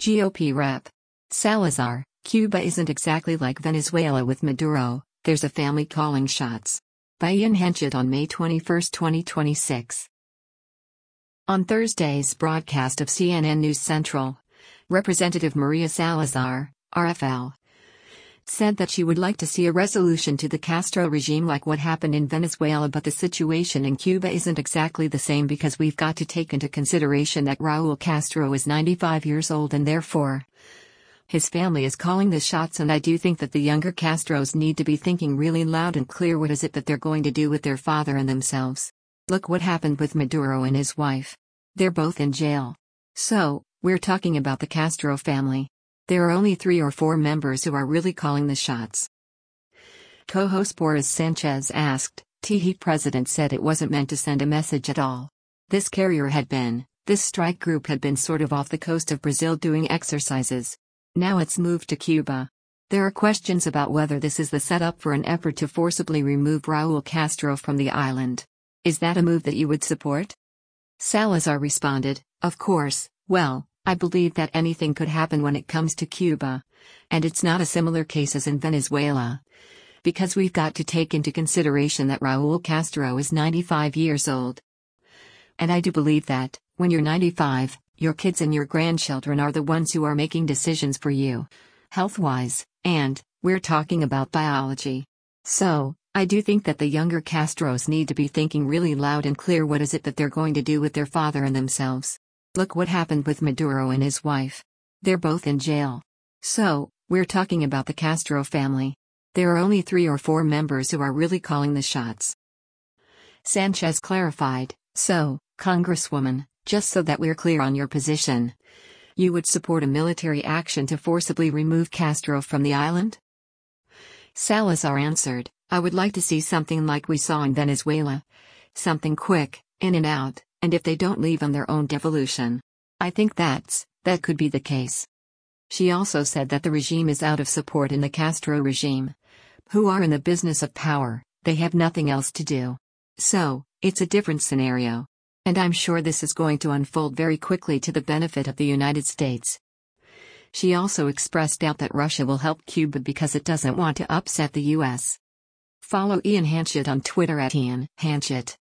GOP Rep. Salazar, Cuba isn't exactly like Venezuela with Maduro, there's a family calling shots. By Ian Henchett on May 21, 2026. On Thursday's broadcast of CNN News Central, Representative Maria Salazar, RFL, said that she would like to see a resolution to the Castro regime like what happened in Venezuela, but the situation in Cuba isn't exactly the same because we've got to take into consideration that Raul Castro is 95 years old and therefore his family is calling the shots, and I do think that the younger Castros need to be thinking really loud and clear what is it that they're going to do with their father and themselves. Look what happened with Maduro and his wife. They're both in jail. So, we're talking about the Castro family. There are only 3 or 4 members who are really calling the shots. Co-host Boris Sanchez asked, "The president said it wasn't meant to send a message at all. This strike group had been sort of off the coast of Brazil doing exercises. Now it's moved to Cuba. There are questions about whether this is the setup for an effort to forcibly remove Raul Castro from the island. Is that a move that you would support?" Salazar responded, "Of course, well, I believe that anything could happen when it comes to Cuba. And it's not a similar case as in Venezuela. Because we've got to take into consideration that Raul Castro is 95 years old. And I do believe that, when you're 95, your kids and your grandchildren are the ones who are making decisions for you, health-wise, and, we're talking about biology. So, I do think that the younger Castros need to be thinking really loud and clear what is it that they're going to do with their father and themselves. Look what happened with Maduro and his wife. They're both in jail. So, we're talking about the Castro family. There are only 3 or 4 members who are really calling the shots." Sanchez clarified, "So, Congresswoman, just so that we're clear on your position, you would support a military action to forcibly remove Castro from the island?" Salazar answered, "I would like to see something like we saw in Venezuela. Something quick, in and out, and if they don't leave on their own devolution. I think that could be the case." She also said that the regime is out of support in the Castro regime, who are in the business of power, they have nothing else to do. So, it's a different scenario. And I'm sure this is going to unfold very quickly to the benefit of the United States. She also expressed doubt that Russia will help Cuba because it doesn't want to upset the U.S. Follow Ian Henchett on Twitter @IanHenchett.